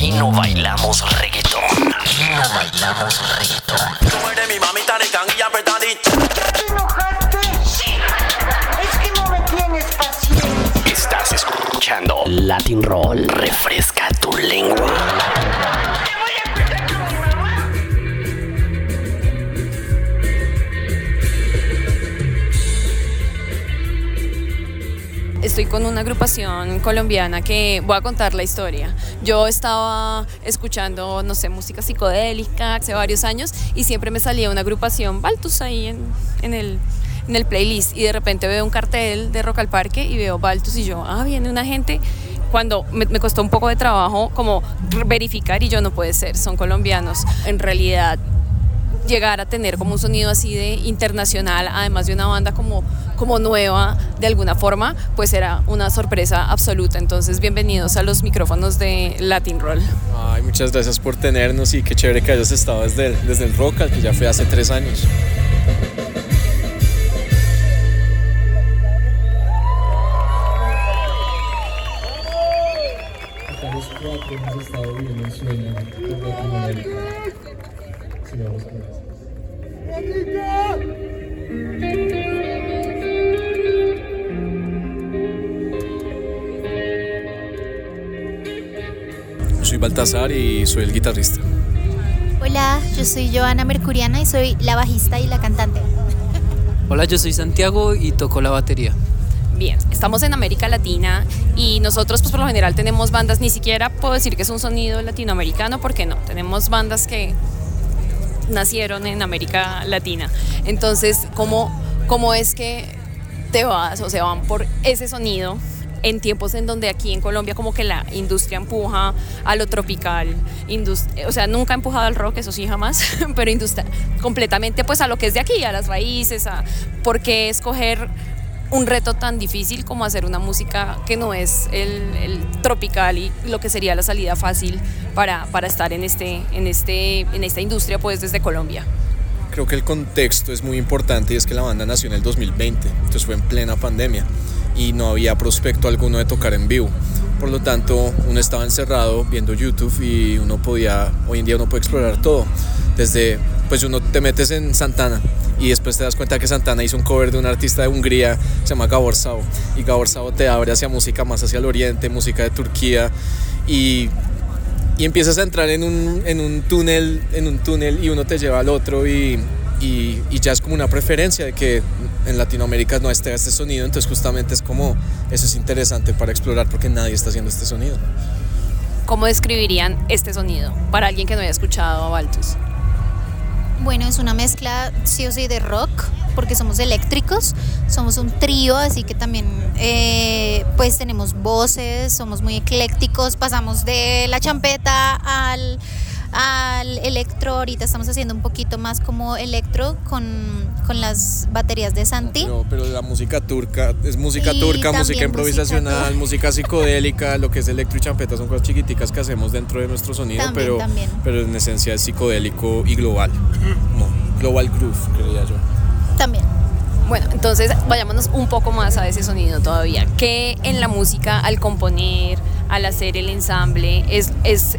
Aquí no bailamos reggaetón. Aquí no bailamos reggaetón. Tú eres mi mamita de canguilla apretadita. ¿Te enojaste? Sí. Es que no me tienes paciencia. Estás escuchando Latin Roll. Refresca tu lengua. Estoy con una agrupación colombiana que voy a contar la historia. Yo estaba escuchando, no sé, música psicodélica hace varios años y siempre me salía una agrupación Baltus ahí en el playlist y de repente veo un cartel de Rock al Parque y veo Baltus y yo, viene una gente. Cuando me costó un poco de trabajo como verificar y yo no puede ser, son colombianos. En realidad llegar a tener como un sonido así de internacional, además de una banda como nueva de alguna forma, pues era una sorpresa absoluta. Entonces, bienvenidos a los micrófonos de Latin Roll. Ay, muchas gracias por tenernos y qué chévere que hayas estado desde el Rock, que ya fue hace 3 años. Acá los 4 hemos estado viviendo un sueño por Latinoamérica. Sigamos con eso. Soy Baltasar y soy el guitarrista. Hola, yo soy Joana Mercuriana y soy la bajista y la cantante. Hola, yo soy Santiago y toco la batería. Bien, estamos en América Latina y nosotros pues por lo general tenemos bandas, ni siquiera puedo decir que es un sonido latinoamericano porque no, tenemos bandas que nacieron en América Latina. Entonces, ¿cómo es que te vas o se van por ese sonido en tiempos en donde aquí en Colombia como que la industria empuja a lo tropical, o sea, nunca ha empujado al rock, eso sí jamás, pero completamente pues a lo que es de aquí, a las raíces, ¿por qué escoger un reto tan difícil como hacer una música que no es el tropical y lo que sería la salida fácil para estar en esta industria pues desde Colombia? Creo que el contexto es muy importante y es que la banda nació en el 2020, entonces fue en plena pandemia y no había prospecto alguno de tocar en vivo. Por lo tanto, uno estaba encerrado viendo YouTube y hoy en día uno puede explorar todo. Desde, pues uno te metes en Santana y después te das cuenta que Santana hizo un cover de un artista de Hungría que se llama Gabor Szabo, y Gabor Szabo te abre hacia música más hacia el oriente, música de Turquía, y empiezas a entrar en un túnel y uno te lleva al otro y ya es como una preferencia de que en Latinoamérica no esté este sonido, entonces justamente es como, eso es interesante para explorar porque nadie está haciendo este sonido. ¿Cómo describirían este sonido para alguien que no haya escuchado a Baltus? Bueno, es una mezcla sí o sí de rock, porque somos eléctricos, somos un trío, así que también pues tenemos voces, somos muy eclécticos, pasamos de la champeta al electro. Ahorita estamos haciendo un poquito más como electro con las baterías de Santi. Pero la música turca es música turca, música improvisacional, música psicodélica, lo que es electro y champeta son cosas chiquiticas que hacemos dentro de nuestro sonido, también. pero en esencia es psicodélico y global, global groove, creía yo. También. Bueno, entonces vayámonos un poco más a ese sonido todavía. ¿Qué en la música, al componer, al hacer el ensamble, es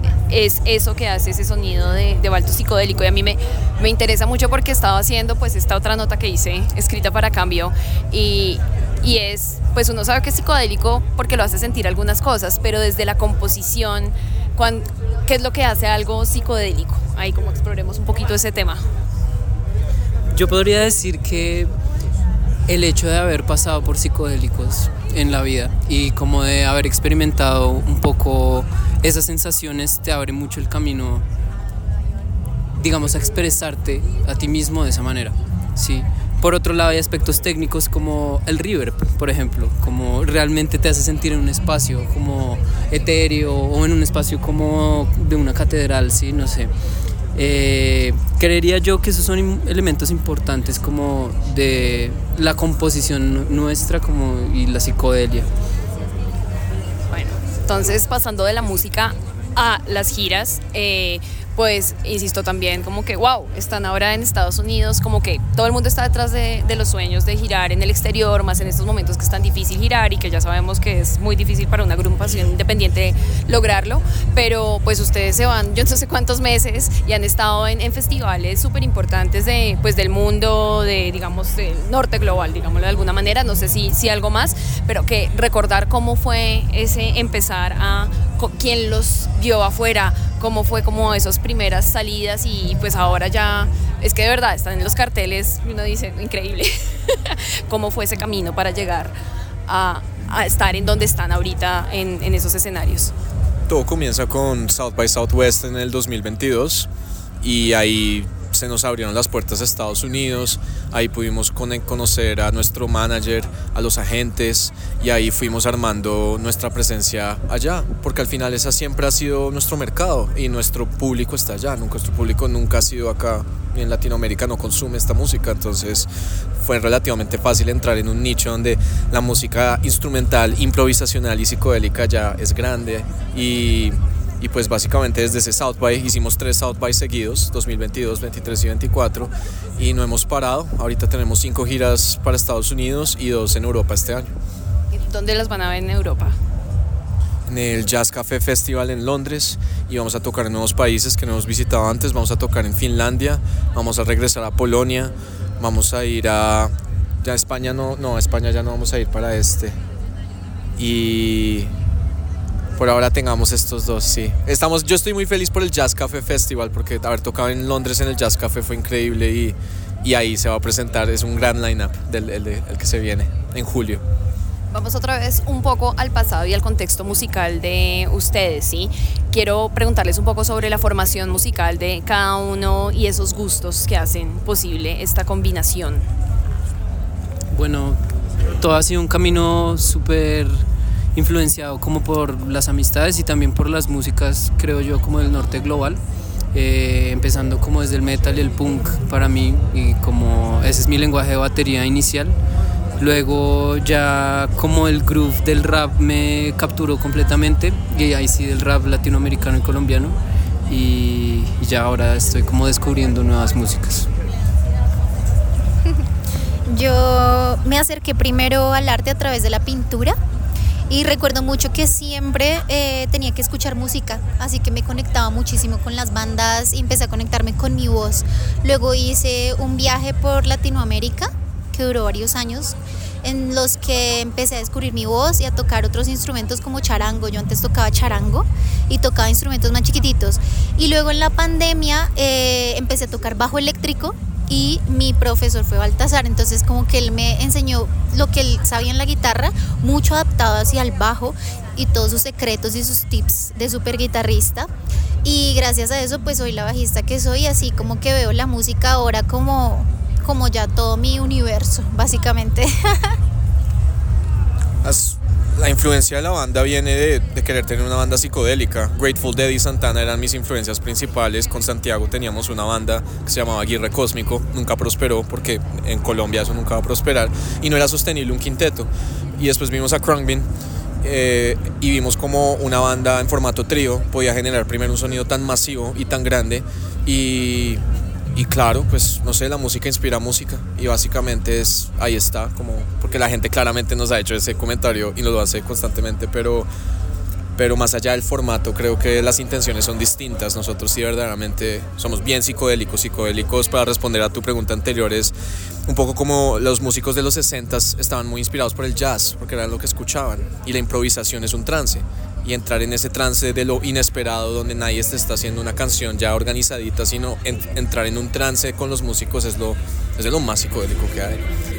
eso que hace ese sonido de Baltus psicodélico? Y a mí me interesa mucho porque estaba haciendo pues esta otra nota que hice, escrita para Cambio, y es, pues uno sabe que es psicodélico porque lo hace sentir algunas cosas, pero desde la composición, ¿qué es lo que hace algo psicodélico? Ahí como exploremos un poquito ese tema. Yo podría decir que el hecho de haber pasado por psicodélicos en la vida y como de haber experimentado un poco esas sensaciones te abre mucho el camino, digamos, a expresarte a ti mismo de esa manera, ¿sí? Por otro lado, hay aspectos técnicos como el reverb, por ejemplo, como realmente te hace sentir en un espacio como etéreo o en un espacio como de una catedral, ¿sí? No sé. Creería yo que esos son elementos importantes como de la composición nuestra como y la psicodelia. Bueno, entonces pasando de la música a las giras, pues insisto también como que wow, están ahora en Estados Unidos, como que todo el mundo está detrás de los sueños de girar en el exterior, más en estos momentos que es tan difícil girar y que ya sabemos que es muy difícil para una agrupación independiente lograrlo, pero pues ustedes se van yo no sé cuántos meses y han estado en festivales súper importantes pues del mundo, digamos del norte global, digámoslo de alguna manera, no sé si algo más, pero que recordar cómo fue ese empezar quién los vio afuera, cómo fue como esas primeras salidas y pues ahora ya es que de verdad están en los carteles y uno dice increíble cómo fue ese camino para llegar a estar en donde están ahorita en esos escenarios. Todo comienza con South by Southwest en el 2022 y ahí se nos abrieron las puertas a Estados Unidos, ahí pudimos conocer a nuestro manager, a los agentes y ahí fuimos armando nuestra presencia allá, porque al final esa siempre ha sido nuestro mercado y nuestro público está allá, nuestro público nunca ha sido acá y en Latinoamérica no consume esta música, entonces fue relativamente fácil entrar en un nicho donde la música instrumental, improvisacional y psicodélica ya es grande y pues básicamente desde ese South by hicimos 3 South by seguidos, 2022, 23 y 24 y no hemos parado. Ahorita tenemos 5 giras para Estados Unidos y 2 en Europa este año. ¿Dónde las van a ver en Europa? En el Jazz Café Festival en Londres y vamos a tocar en nuevos países que no hemos visitado antes. Vamos a tocar en Finlandia, vamos a regresar a Polonia, vamos a ir a España, España ya no vamos a ir para y por ahora tengamos estos 2, sí. Yo estoy muy feliz por el Jazz Café Festival porque haber tocado en Londres en el Jazz Café fue increíble y ahí se va a presentar, es un gran line-up el que se viene en julio. Vamos otra vez un poco al pasado y al contexto musical de ustedes, ¿sí? Quiero preguntarles un poco sobre la formación musical de cada uno y esos gustos que hacen posible esta combinación. Bueno, todo ha sido un camino súper influenciado como por las amistades y también por las músicas, creo yo, como del norte global, empezando como desde el metal y el punk para mí, y como ese es mi lenguaje de batería inicial. Luego ya como el groove del rap me capturó completamente, y ahí sí del rap latinoamericano y colombiano, y ya ahora estoy como descubriendo nuevas músicas. Yo me acerqué primero al arte a través de la pintura. Y recuerdo mucho que siempre tenía que escuchar música, así que me conectaba muchísimo con las bandas y empecé a conectarme con mi voz. Luego hice un viaje por Latinoamérica que duró varios años, en los que empecé a descubrir mi voz y a tocar otros instrumentos como charango. Yo antes tocaba charango y tocaba instrumentos más chiquititos. Y luego en la pandemia empecé a tocar bajo eléctrico. Y mi profesor fue Baltasar, entonces como que él me enseñó lo que él sabía en la guitarra, mucho adaptado hacia el bajo y todos sus secretos y sus tips de súper guitarrista. Y gracias a eso pues soy la bajista que soy, así como que veo la música ahora como ya todo mi universo, básicamente. La influencia de la banda viene de querer tener una banda psicodélica. Grateful Dead y Santana eran mis influencias principales. Con Santiago teníamos una banda que se llamaba Aguirre Cósmico. Nunca prosperó porque en Colombia eso nunca va a prosperar y no era sostenible un quinteto. Y después vimos a Khruangbin y vimos como una banda en formato trío podía generar primero un sonido tan masivo y tan grande y claro, pues no sé, la música inspira música y básicamente ahí está, como porque la gente claramente nos ha hecho ese comentario y nos lo hace constantemente, pero más allá del formato creo que las intenciones son distintas. Nosotros sí verdaderamente somos bien psicodélicos. Para responder a tu pregunta anterior, es un poco como los músicos de los 60s estaban muy inspirados por el jazz porque era lo que escuchaban y la improvisación es un trance. Y entrar en ese trance de lo inesperado donde nadie te está haciendo una canción ya organizadita, sino entrar en un trance con los músicos es lo más psicodélico que hay.